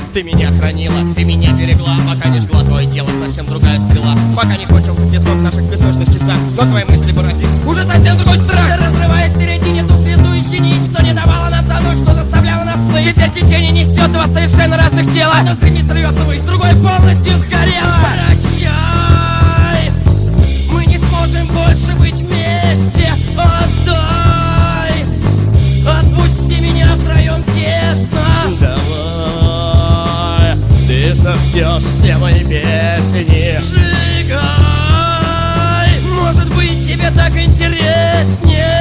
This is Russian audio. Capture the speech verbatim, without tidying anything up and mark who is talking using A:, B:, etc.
A: Ты меня хранила, ты меня берегла, пока не жгла твое тело, совсем другая стрела. Пока не кончился песок в наших песочных часах, но твои мысли поразили уже совсем другой страх. Разрывая в середине ту связующую нить, что не давала нам зануть, что заставляла нас плыть. Теперь течение несет два совершенно разных тела. Одно стремится рвется ввысь, другое полностью сгорело. Прощай, мы не сможем больше быть вместе. Отдай, отпусти меня, втроем тесно. Давай, ты сожжешь все мои песни. Сжигай, может быть тебе так интереснее.